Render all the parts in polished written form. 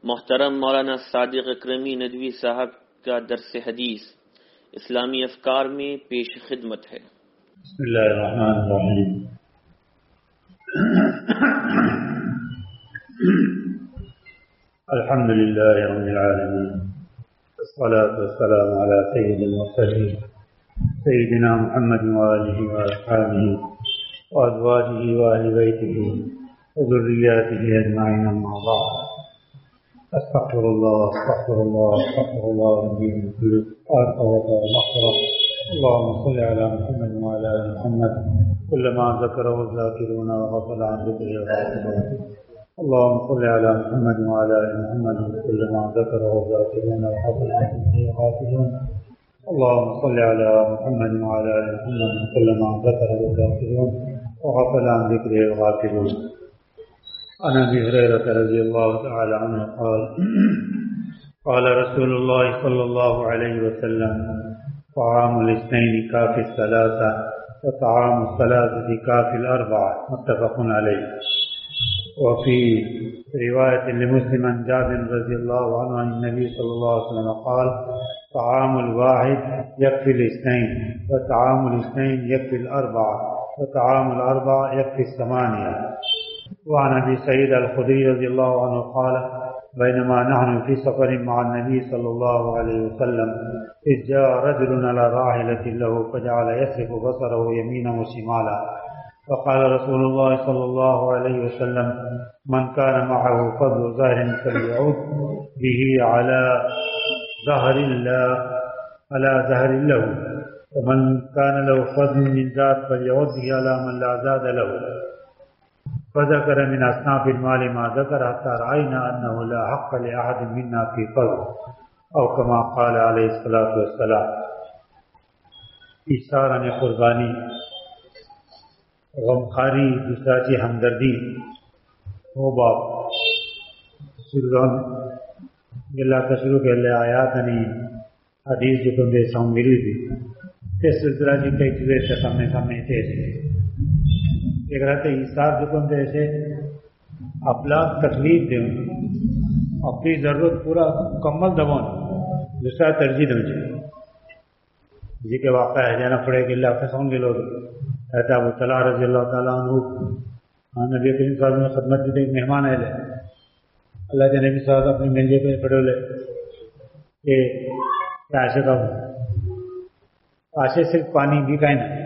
محترم مولانا صادق اکرمی ندوی صاحب کا درس حدیث اسلامی افکار میں پیش خدمت ہے۔ بسم اللہ الرحمن الرحیم۔ الحمد للہ رب العالمین، والصلاة والسلام علی سید المرسلین سیدنا محمد وآلہ وأصحابہ وأزواجہ وأہل بیتہ وذریاتہ اجمعین، اما بعد۔ استغفر اللہ استغفر اللہ استغفر اللہ ربی من کل خطأ ومغفرة۔ اللهم صل على محمد وعلى آل محمد كلما ذكره الذاكرون وغفل عن ذكره الغافلون۔ اللهم صل على محمد وعلى آل محمد كلما ذكره الذاكرون وغفل عن ذكره الغافلون۔ اللهم صل على محمد وعلى آل محمد كلما ذكره الذاكرون وغفل عن ذكره الغافلون۔ عن ابي هريره رضي الله تعالى عنه قال قال رسول الله صلى الله عليه وسلم: طعام الاثنين كافي الثلاثه وطعام الثلاثه كافي الاربعه، متفق عليه۔ وفي روايه لمسلم عن جابر رضي الله عنه عن النبي صلى الله عليه وسلم قال: طعام الواحد يكفي الاثنين، وطعام الاثنين يكفي الاربعه، وطعام الاربعه يكفي الثمانيه۔ وعن ابي سعيد الخدري رضي الله عنه قال: بينما نحن في سفر مع النبي صلى الله عليه وسلم إذ جاء رجل على راحلة له فجعل يصرف بصره يمينا وشمالا، فقال رسول الله صلى الله عليه وسلم: من كان معه فضل زهر فليعود به على زهر له، ومن كان له فضل من ذات فليعود به على من لا زاد له، فذكر من أصناف المال ما ذكر حتى رأينا أنه لا حق لأحد منا في فضل، أو كما قال عليه الصلاة والسلام۔ ایثار نے قربانی، غمخاری، دوسرا چی ہمدردی، وہ باب سرگان اللہ تشروع کے لئے آیات نہیں حدیث جو کندے ساؤں ملی تھی تیس سلسلہ جی کئی چوئے سے سامنے تیسے ایک رہتے ایثار جو کندے سے ابلاغ تکلیف دیں، اپنی ضرورت پورا مکمل دبان، دوسرا ترجیح دیں جی کے واقعہ ہے جانا پڑے کہ اللہ کے سون کے لوگ رہتا ابو طلحہ رضی اللہ تعالیٰ عنہ نبی کریم صلی اللہ علیہ وسلم خدمت دیتے ایک مہمان ہے لے اللہ کے نبی صلی اللہ علیہ وسلم اپنی منجے پہ پڑھو لے کہ عائشہ کا عائشہ صرف پانی بھی کہیں نا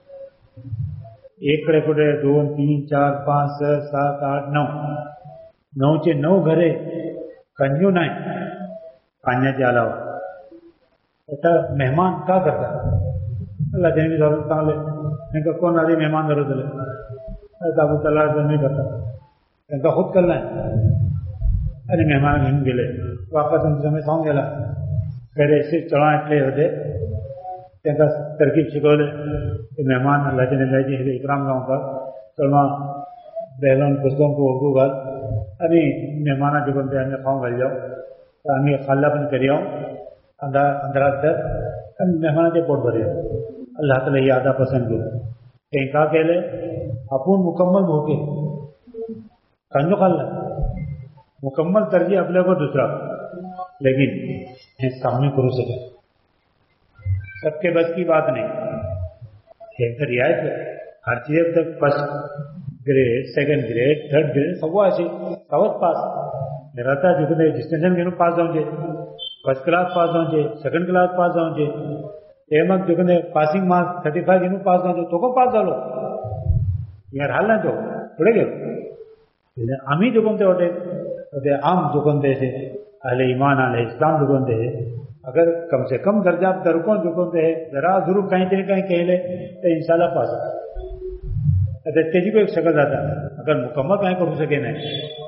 ایک کڑے پڑے 2 3 4 5 6 7 8 9 چے 9 گھرے کنجو نہ کانیا کے علاوہ ایسا مہمان کیا کرتا ہے اللہ کے نبی صلی اللہ علیہ وسلم ان کا کون آدھی مہمان ضرورت ہے ایسا ابو طلحہ نہیں کرتا ان کا خود کرنا ہے ارے مہمان گھن گلے واپس ان سے ساؤں گلا پھر ایسے چڑھا اتلے ہوتے ترکیب شکولے کہ مہمان اللہ کے نبی جی اکرام گاؤں کا چلما بہلون کسلوں کو اردو گال ابھی مہمانہ جو بنتے ہمیں خواہوں گل جاؤ تو ہمیں خالہ بن کری آؤں اندرات در مہمانہ کے پوٹ بھرے اللہ تعالیٰ یہ آدھا پسند کرو کہیں کہا کہ لے اپون مکمل ہو کے کنجو خالہ مکمل ترجیح اپنے کو دوسرا لیکن سامنے کرو سکے سب کے بس کی بات نہیں ایک رعایت ہے ہر چیز تک first grade second grade third grade سب ایسے سبق پاس رہتا جو کہ ڈسٹینشن کے پاس جاؤں گے فرسٹ کلاس پاس جاؤں گے سیکنڈ کلاس پاس جاؤں گے ایمک جو کہ پاسنگ مارکس 35 کے پاس جاؤں گے تو کو پاس ڈالو یار حال نہ جو تھوڑے گے ہم ہی جو بنتے ہوتے عام جو بنتے سے اہل ایمان اہل اسلام جو بنتے ہیں اگر کم سے کم درجہ درکوں جو بنتے ہیں ذرا ضرور کہیں کہیں لے تو انشاءاللہ پاس تیزی کو ایک شکل جاتا ہے اگر مکمل کہیں کر سکے نہیں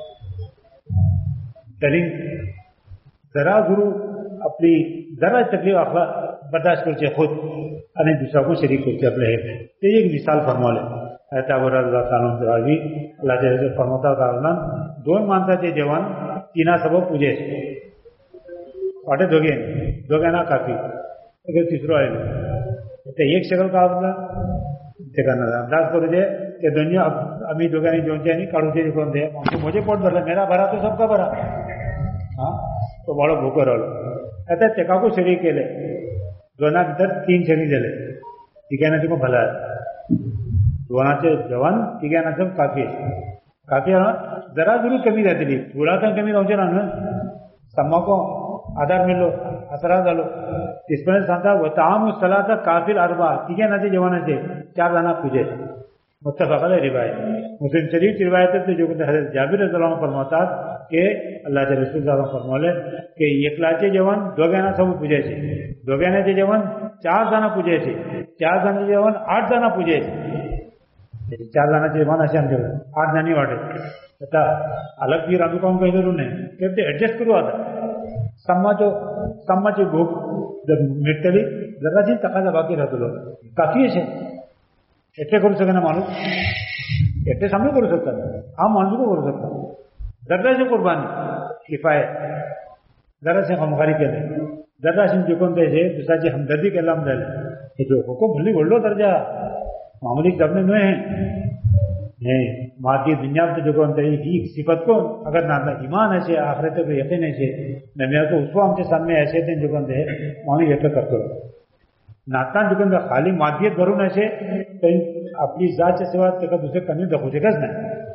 تعلیم ذرا ضرور اپنی ذرا تکلیف اخلاق برداشت کرتے خود انہیں دوسرا کو شریک کرتے اپنے تو یہ ایک مثال فرما لے ایتا اللہ تعالیٰ دراجی اللہ جیسے فرماتا کارنا دو مانتا تھے جوان تینا سبب پوجے واٹے دو گے نا کافی اگر تیسرو آئے تو ایک شکل کا انداز کرو دے کہ دنیا امی دو گے نہیں جو نہیں کاڑو دے مجھے پوٹ بھرا میرا بھرا تو سب کا بھرا तो बड़ो भूको रहो आता तेकाको शरीर केले दोना भितर 3 शरीर दिले तिघांना तुका भला दोनाचे जवान तिघांना काफी काफी जरा जरूर कमी जातली थोडा कमी जावचे ना सम्माको आधार मिळलो असरा झालो तिसपर्यंत सांगता वताम सलाता काफिल अरबा तिघांनाचे जवानाचे 4 जाना पूजे मुत्तफक़ अलैहि रिवायत मुस्लिम शरीफ की रिवायत है जो हज़रत जाबिर रज़ियल्लाहु अन्हु फरमाता कि अल्लाह के रसूल सल्लल्लाहु अलैहि वसल्लम फरमाले कि एकलाचे जवान दोघांना सब पूजे छे दोघांनाचे जवान 4 जाना पूजे छे 4 जानाचे जवान 8 जाना पूजे छे 4 जानाचे जवान असे आमचे 8 जाणी वाटे आता अलग भी राजू काम काही जरूर नाही ते ऍडजस्ट करू आता सम्माची भूक जर मिटली जराची तकाजा बाकी राहतो काफी आहे एटे करू सकेना माणूस एटे सामने करू शकतात हा माणूस को करू शकतात जराशी कुर्बानी किफायत जराशी हमखारी केले जराशी जिंकून द्यायचे दुसऱ्याची हमदर्दी केला जाले हे जो को भली बोललो दर्जा मामूली जबने में है मादी दुनिया में जो कोण ही सिफत को अगर ना ईमान ऐसे आखिरत पे यकीन ऐसे नबिया को उसको हमसे सामने ऐसे थे जो कोण है मानी व्यक्त करतो नातान जो कोण खाली मादियत भरून ऐसे काही आपली जातच्या सेवा त्याला दुसरे कमी दाखवू शकत नाही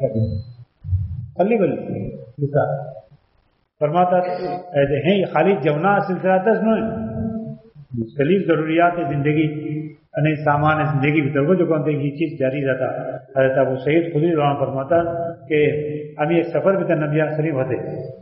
खाली बोली दुसरा फरमाता है खाली जवना सिलसिलातच नाही मुख्तलिफ जरूरियात जिंदगी અને સામાન્ય જિંદગી ભીतर जो कोणते ही चीज जारी जाता हज़रत अबू सईद खुदरी रवाना फरमाता कि आम्ही एक सफर भीतर नबिया शरीफ होते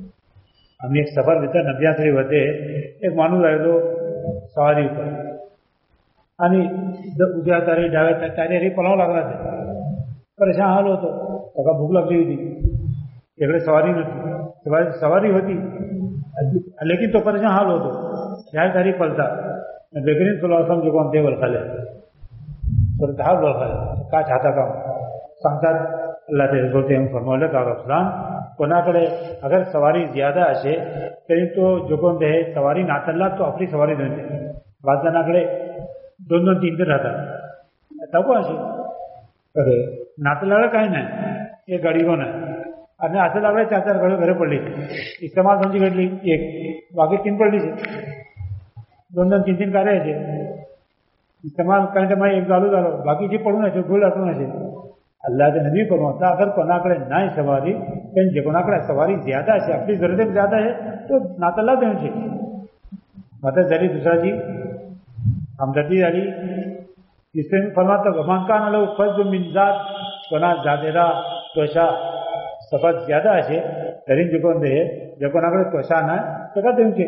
एक माणूस आयलो सवारी ઉપર आणि उद्या तारी डाव्या तारी पळावं लागला ते परेशान हाल होतो त्याला भूक लागली होती इकडे सवारी होती लेकिन तो परेशान हाल होतो ह्या तारी पळता बेकरीन सल्लल्लाहु जो कोण ते वळखाले तर दहा वळखाले का चाहता का सांगतात अल्लाह के रसूल ने फरमावले का रसूलान कोणाकडे अगर सवारी ज्यादा असे तरी तो जो कोण ते सवारी नातला तो आपली सवारी देते बाद जणाकडे 2-2 3-3 राहतात तको असे अरे नातलाला काही नाही एक गाडी कोण आहे आणि असं लागले 4-4 गाडी घरे पडली इस्तेमाल समजी घडली एक बाकी 3 पडली 2-2 3-3 कार्य आहे इस्तेमाल करण्याच्या मग एक चालू झालं बाकीची पडून असे गोल असून असे अल्लाह नबी फरमाता अगर कोणाकडे नाही सवारी पण जे कोणाकडे सवारी ज्यादा असे आपली जरूरत ज्यादा आहे तो नातला द्यायची मात्र झाली दुसऱ्याची हमदर्दी झाली तिसरे फरमाता गमानकान आलो फज मिनजात कोणा जादेरा त्वचा सफत ज्यादा असे तरी जे कोणाकडे त्वचा नाही त्याला द्यायचे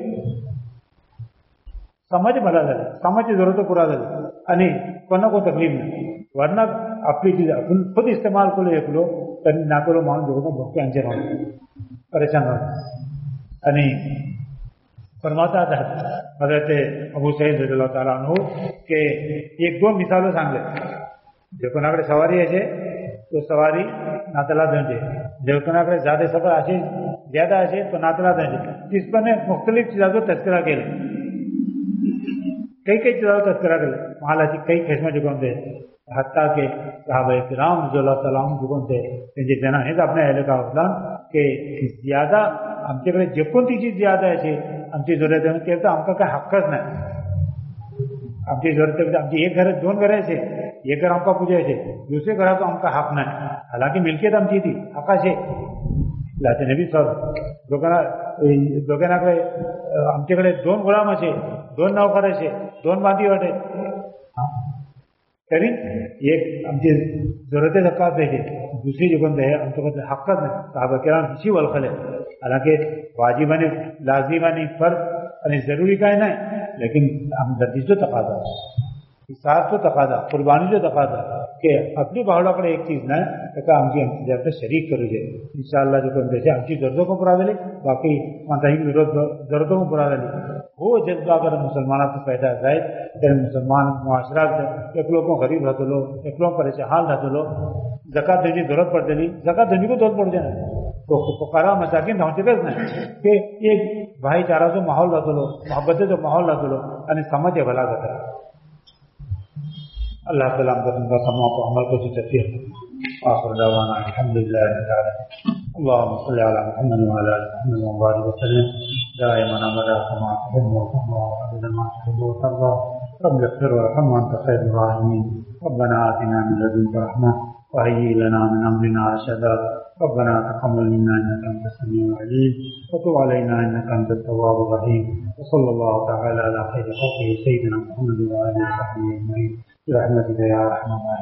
समाज भला झाला समाजची जरूरत पुरा झाली आणि कोणा को तकलीफ नाही वरना आपली चीज आपण खुद इस्तेमाल करू एकलो तर नाकलो माणूस जो भोके आमचे राहून परेशान राहतो आणि फरमाता हजरत अबू सईद रज़ियल्लाहु ताला अन्हु के 1-2 मिसालो सांगले जे कोणाकडे सवारी असे तो सवारी नातला देंगे जे कोणाकडे ज्यादा सफर असे ज्यादा असे तो नातला देंगे तिसपणे मुख्तलिफ चीजांचो तस्करा केले कई चीज़ों का तस्करा कर महालाची कई किस्म जो कोण थे हत्ता के सहाबा किराम रज़ियल्लाहु ताला अन्हुम जो कोण थे त्यांचे जण हेच आपल्या अहले का होता की ज्यादा आमच्याकडे जे कोणती चीज ज्यादा आहे आमची जरूरत आहे ते तर आमका काय हक्कच नाही आमची जरूरत आमची एक घर 2 घर आहे एक घर आमका पूजायचे दुसरे घराचा आमका हक नाही हालांकि मिलकियत आमची ती हक्काचे लाते नबी सर दोघांनाकडे आमच्याकडे 2 गुलाम असे 2 नौकर असे 2 बांधी वाटे तरी एक आमची जरूरत हक्का द्यायचे दुसरी जी कोणते आमच्याकडे हक्कच नाही साहबा किराम हिची वळखले हालांकि वाजिबाने लाजिमाने फर्ज आणि जरूरी काय नाही लेकिन हमदर्दीचो तकाजा इसाहतचो तकाजा कुर्बानीचो तकाजा के आपली भावडाकडे एक चीज नाही त्याचा आमची आमच्या शरीक करू जाय इंशाअल्लाह जो कोण त्याची आमची गरजो पण पुरा झाली बाकी कोणताही विरोध जरूरतो पण पुरा झाली हो जज्बा अगर मुसलमानात पैदा जाए तर मुसलमान मुआशरा एकलो को गरीब रहतलो एकलो परेशान हाल रहतलो ज़कात देने की जरूरत पड़ती ज़कात देने को जरूरत पड़ जाए तो फुकारा मसाकिन धावचेच नाही की एक भाईचाराचो माहोल रहतलो मोहब्बतेचो माहोल रहतलो आणि समाज भला जाता अल्लाह ताला आमका समाज को अमल को तौफीक आखिर दवाना अल्हम्दुलिल्लाह अल्लाहुम्मा सल्ली अला मुहम्मद व अला आलि मुहम्मद व बारिक वसल्लम دائما أبدا كما تحب وترضى وأبدا ما تحب وترضى. رب اغفر وارحم وأنت خير الراحمين. ربنا آتنا من لدنك رحمة وهيئ لنا من أمرنا رشدا. ربنا تقبل منا إنك أنت السميع العليم وتب علينا إنك أنت التواب الرحيم. وصلى الله تعالى على خير خلقه سيدنا محمد وآله وصحبه أجمعين برحمتك يا أرحم الراحمين.